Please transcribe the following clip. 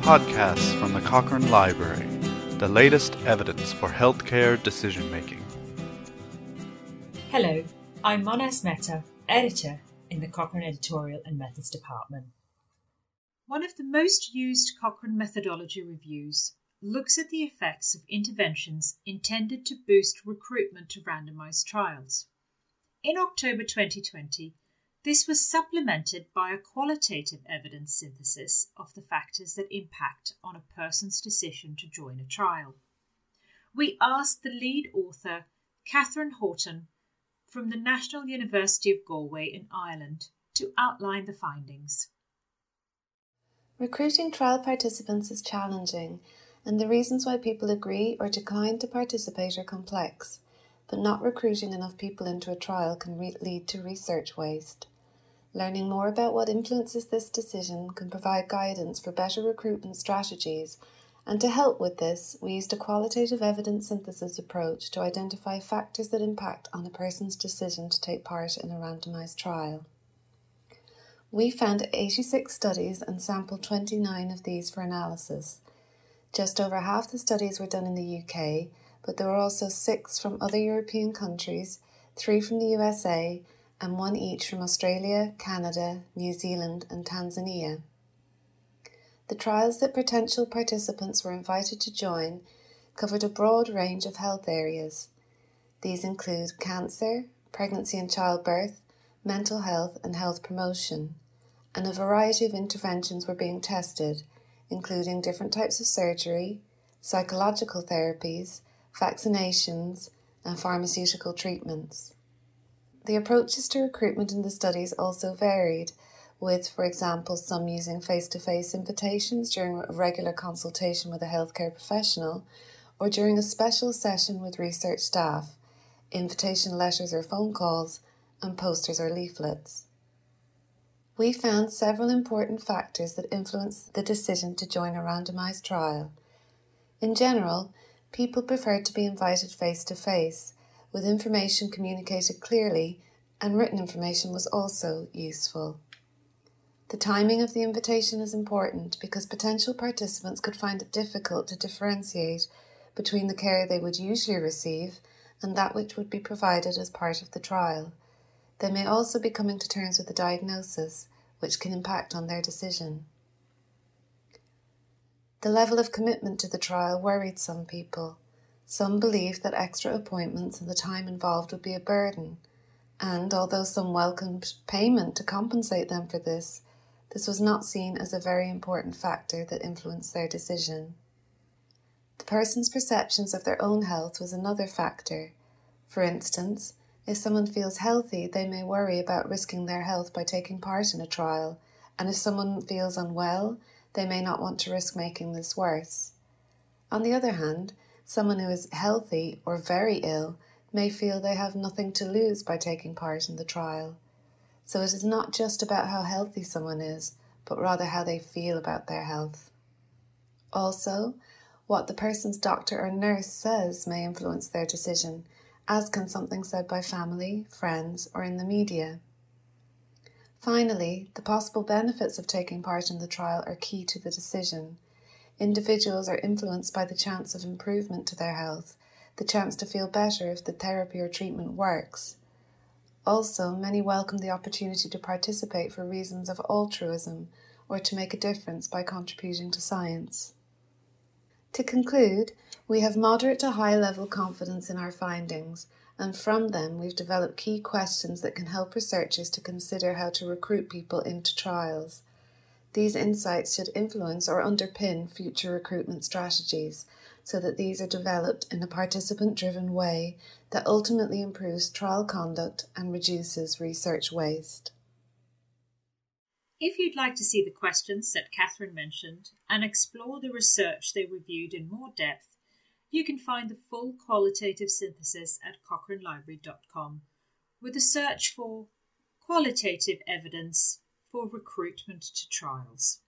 podcasts from the Cochrane Library, the latest evidence for healthcare decision-making. Hello, I'm Manas Mehta, editor in the Cochrane Editorial and Methods Department. One of the most used Cochrane methodology reviews looks at the effects of interventions intended to boost recruitment to randomized trials. In October 2020, this was supplemented by a qualitative evidence synthesis of the factors that impact on a person's decision to join a trial. We asked the lead author, Catherine Horton, from the National University of Galway in Ireland, to outline the findings. Recruiting trial participants is challenging, and the reasons why people agree or decline to participate are complex, but not recruiting enough people into a trial can lead to research waste. Learning more about what influences this decision can provide guidance for better recruitment strategies, and to help with this, we used a qualitative evidence synthesis approach to identify factors that impact on a person's decision to take part in a randomized trial. We found 86 studies and sampled 29 of these for analysis. Just over half the studies were done in the UK, but there were also 6 from other European countries, 3 from the USA, and 1 each from Australia, Canada, New Zealand, and Tanzania. The trials that potential participants were invited to join covered a broad range of health areas. These include cancer, pregnancy and childbirth, mental health and health promotion, and a variety of interventions were being tested, including different types of surgery, psychological therapies, vaccinations, and pharmaceutical treatments. The approaches to recruitment in the studies also varied, with, for example, some using face-to-face invitations during a regular consultation with a healthcare professional, or during a special session with research staff, invitation letters or phone calls, and posters or leaflets. We found several important factors that influence the decision to join a randomized trial. In general, people preferred to be invited face-to-face, with information communicated clearly, and written information was also useful. The timing of the invitation is important because potential participants could find it difficult to differentiate between the care they would usually receive and that which would be provided as part of the trial. They may also be coming to terms with a diagnosis, which can impact on their decision. The level of commitment to the trial worried some people. Some believed that extra appointments and the time involved would be a burden, and although some welcomed payment to compensate them for this was not seen as a very important factor that influenced their decision. The person's perceptions of their own health was another factor. For instance, if someone feels healthy, they may worry about risking their health by taking part in a trial, and if someone feels unwell, they may not want to risk making this worse. On the other hand, someone who is healthy or very ill may feel they have nothing to lose by taking part in the trial. So it is not just about how healthy someone is, but rather how they feel about their health. Also, what the person's doctor or nurse says may influence their decision, as can something said by family, friends, or in the media. Finally, the possible benefits of taking part in the trial are key to the decision. Individuals are influenced by the chance of improvement to their health, the chance to feel better if the therapy or treatment works. Also, many welcome the opportunity to participate for reasons of altruism or to make a difference by contributing to science. To conclude, we have moderate to high level confidence in our findings, and from them we've developed key questions that can help researchers to consider how to recruit people into trials. These insights should influence or underpin future recruitment strategies so that these are developed in a participant-driven way that ultimately improves trial conduct and reduces research waste. If you'd like to see the questions that Catherine mentioned and explore the research they reviewed in more depth, you can find the full qualitative synthesis at cochranelibrary.com with a search for qualitative evidence for recruitment to trials.